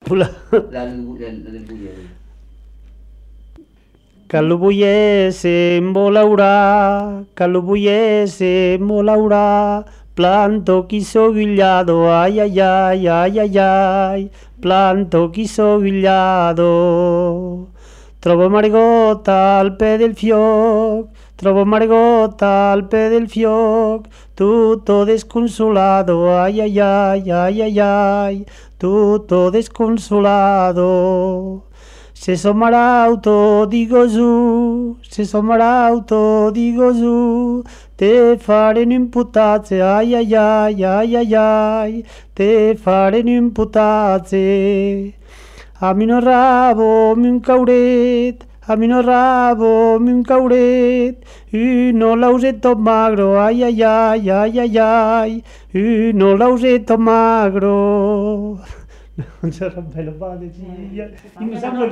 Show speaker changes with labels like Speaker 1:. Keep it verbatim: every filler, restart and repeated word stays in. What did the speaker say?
Speaker 1: Pula.
Speaker 2: La, la, la del buller.
Speaker 1: Que lo bullese molaurà, que lo bullese molaurà, planto chi sovigliado, ai ai ai ai ai ai, planto chi sovigliado. Trovo Margota al pe del fioc, trovo Margota al pe del fioc, tutto desconsolado, ai ai ai ai ai ai, tutto desconsolado. Se somarauto digo su, se somarauto digo su, te farem imputatze, ai ai ai ai ai ai, te farem imputatze. A mi no rabo mi un cauret, a mi no rabo mi un cauret, i no l'auseto magro, ai ai ai ai ai ai, i no l'auseto magro. Non c'era bello, vale,